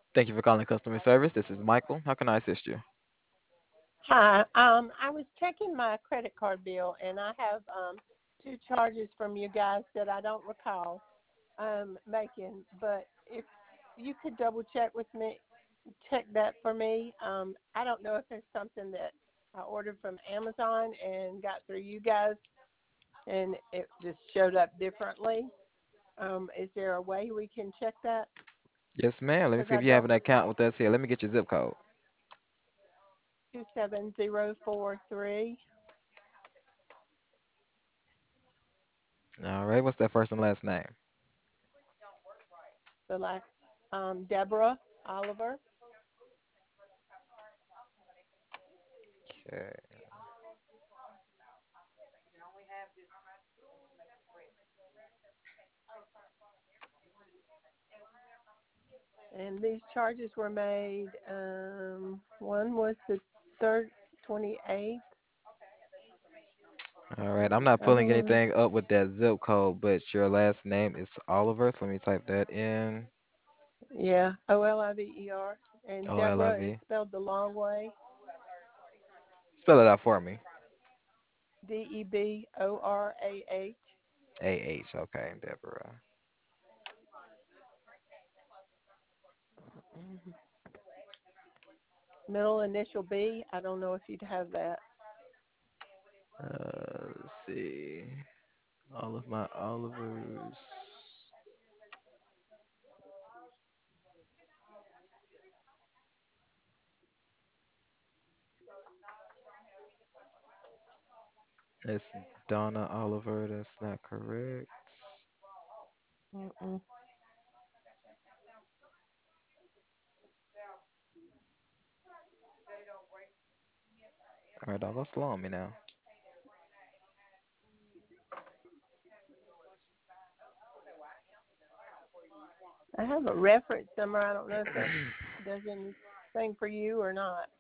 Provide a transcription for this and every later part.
Thank you for calling customer service. This is Michael. How can I assist you? Hi. I was checking my credit card bill, and I have two charges from you guys that I don't recall making. But if you could double check with me, check that for me. I don't know if it's something that I ordered from Amazon and got through you guys, and it just showed up differently. Is there a way we can check that? Yes, ma'am. Let me Because see I if you have don't. an account with us here. Let me get your zip code. 27043. All right. What's that first and last name? The last Deborah Oliver. Okay. And these charges were made. One was the third, 28th. All right. I'm not pulling Um, anything up with that zip code, but your last name is Oliver. So let me type that in. yeah, Oliver. And O L I Deborah is V. spelled the long way. Spell it out for me. Deborah. AH. Okay, Deborah. Middle initial B. I don't know if you'd have that. Let's see. All of my Olivers. It's Donna Oliver. That's not correct. Mm-mm. All right, don't go slow on me now. I have a reference number. I don't know if that does anything for you or not.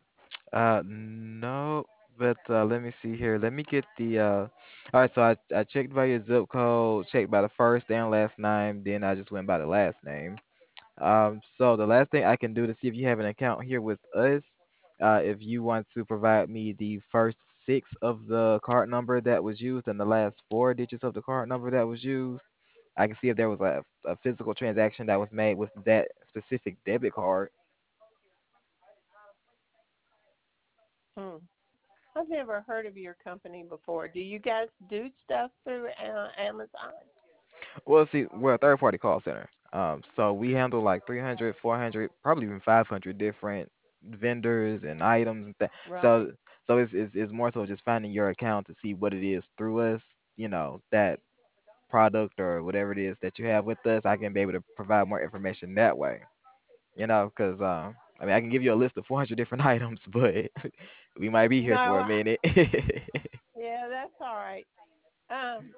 No, but let me see here. Let me get the all right, so I checked by your zip code, checked by the first and last name, then I just went by the last name. So the last thing I can do to see if you have an account here with us, if you want to provide me the first six of the card number that was used and the last four digits of the card number that was used, I can see if there was a physical transaction that was made with that specific debit card. Hmm. I've never heard of your company before. Do you guys do stuff through Amazon? Well, see, we're a third party call center. So we handle like 300, 400, probably even 500 different vendors and items and Right. so it's more so just finding your account to see what it is through us, that product or whatever it is that you have with us. I can be able to provide more information that way, because I mean, I can give you a list of 400 different items, but we might be here for No. a minute. Yeah, that's all right. Um,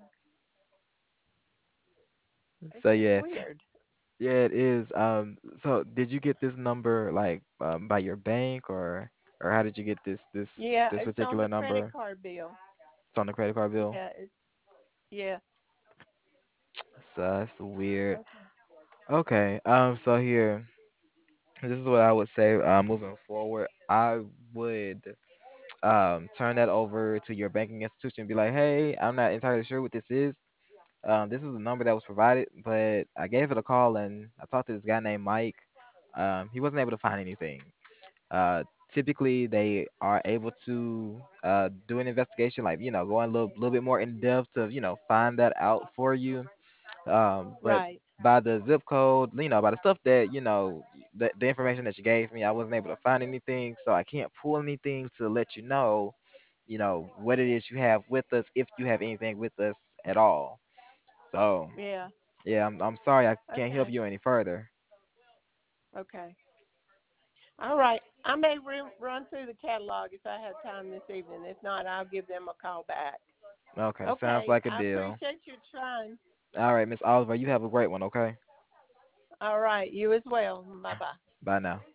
it's So just yeah, weird. yeah, it is. So did you get this number like by your bank or how did you get Yeah, this it's on the particular credit number? card bill. It's on the credit card bill. Yeah, yeah. So that's weird. Okay. Okay. So here, this is what I would say. Moving forward, I would turn that over to your banking institution and be like, hey, I'm not entirely sure what this is. This is the number that was provided, but I gave it a call and I talked to this guy named Mike. He wasn't able to find anything. Typically, they are able to do an investigation, like go a little bit more in depth to find that out for you. But Right. by the zip code, by the stuff that the information that you gave me, I wasn't able to find anything, so I can't pull anything to let what it is you have with us, if you have anything with us at all. So Yeah. yeah, I'm sorry I can't help Okay. you any further. Okay. All right. I may run through the catalog if I have time this evening. If not, I'll give them a call back. Okay, sounds Okay. like a I deal. appreciate your trying. All right, Miss Oliver, you have a great one. Okay, All right. You as well. Bye bye. bye now.